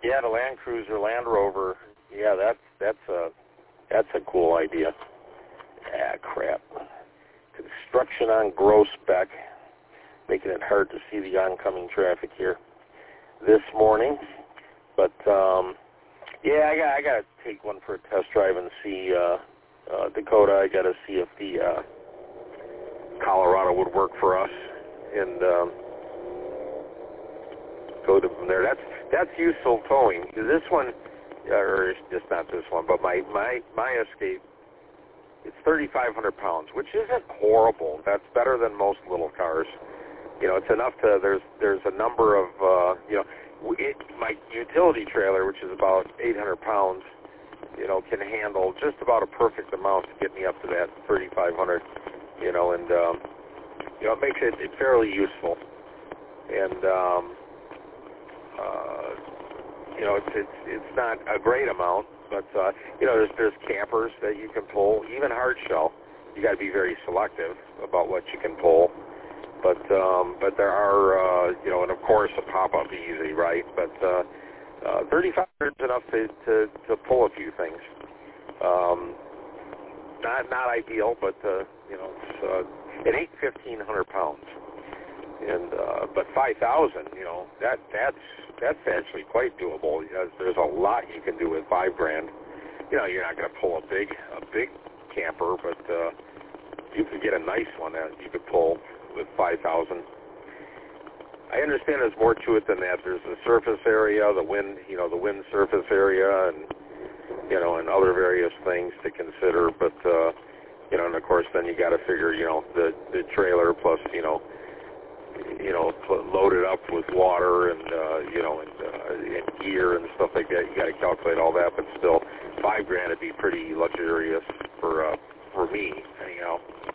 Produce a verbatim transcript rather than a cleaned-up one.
Yeah, the Land Cruiser, Land Rover. Yeah, that's that's a that's a cool idea. Ah, crap. Construction on Groesbeck, making it hard to see the oncoming traffic here this morning. But um, yeah, I got I got to take one for a test drive and see uh, uh, Dakota. I got to see if the uh, Colorado would work for us, and um, go to from there. That's that's useful towing. This one, or just not this one, but my my my Escape. It's thirty-five hundred pounds, which isn't horrible. That's better than most little cars. You know, it's enough to, there's there's a number of, uh, you know, it, my utility trailer, which is about eight hundred pounds, you know, can handle just about a perfect amount to get me up to that thirty-five hundred, you know, and, um, you know, it makes it, it fairly useful. And, um, uh, you know, it's, it's, it's not a great amount. But, uh, you know, there's, there's campers that you can pull, even hard shell. You got to be very selective about what you can pull. But um, but there are, uh, you know, and of course a pop-up easy, right? But uh, uh, thirty-five hundred is enough to, to, to pull a few things. Um, not not ideal, but, uh, you know, it's, uh, it ain't fifteen hundred pounds. And uh, but five thousand, you know, that that's that's actually quite doable. Because there's a lot you can do with five grand. You know, you're not going to pull a big a big camper, but uh, you could get a nice one that you could pull with five thousand. I understand there's more to it than that. There's the surface area, the wind, you know, the wind surface area, and you know, and other various things to consider. But uh, you know, and of course, then you got to figure, you know, the the trailer plus, you know. you know, loaded up with water and, uh, you know, and, uh, and gear and stuff like that. You got to calculate all that, but still, five grand would be pretty luxurious for, uh, for me, anyhow.